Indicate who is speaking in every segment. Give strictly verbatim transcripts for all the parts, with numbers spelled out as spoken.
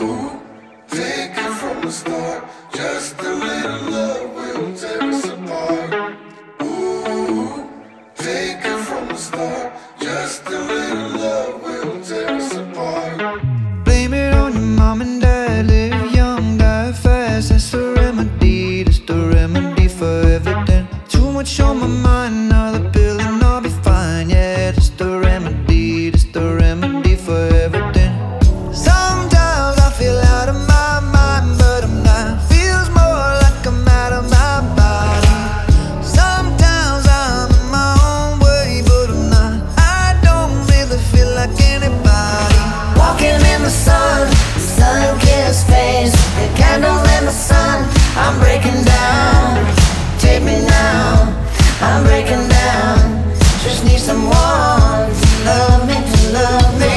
Speaker 1: Take it from the start. Just a little love will tear us apart. Ooh, take it from the start. Just a little love will tear us apart.
Speaker 2: Blame it on your mom and dad. Live young, die fast. That's the remedy. That's the remedy for everything. Too much on my mind. Another pill and I'll be fine. Yeah, that's the remedy. That's the remedy for everything. Sometimes I feel out of my mind, but I'm not. Feels more like I'm out of my body. Sometimes I'm in my own way, but I'm not. I don't really feel like anybody.
Speaker 3: Walking in the sun, sun-kissed face, the candle in the sun. I'm breaking down, take me now. I'm breaking down, just need someone to love me, to love me.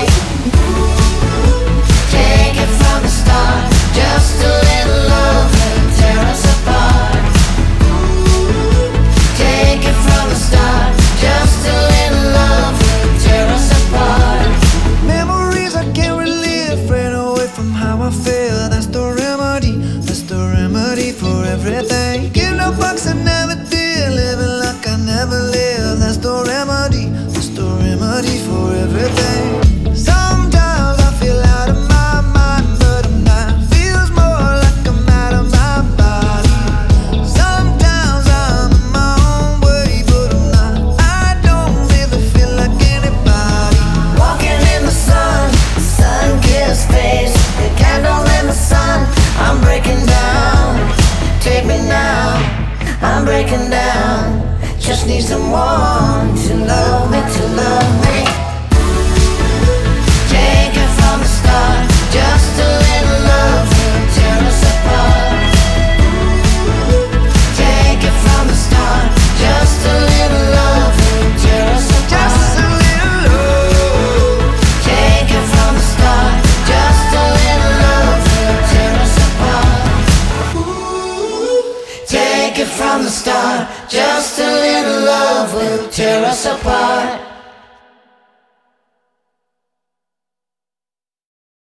Speaker 3: Take it from the start, just a little love will tear us apart. Take it from the start, just a little love will tear us apart.
Speaker 2: Memories I can't relive, ran away from how I feel. That's the remedy, that's the remedy for everything. Give no fucks I never did, living like I never lived. That's the remedy, that's the remedy for everything. Sometimes I feel out of my mind, but I'm not. Feels more like I'm out of my body. Sometimes I'm in my own way, but I'm not. I don't really feel like anybody.
Speaker 3: Walking in the sun, sun-kissed face, the candle in the sun. I'm breaking down, take me now. I'm breaking down, just need someone to love me, to love me. Take it from the start, just a little love will tear us apart. Take it from the start, just a little love will tear us apart.
Speaker 2: Just a little love.
Speaker 3: Take it from the start, just a little love will tear us apart. Take it from the start, just a little love will tear us apart.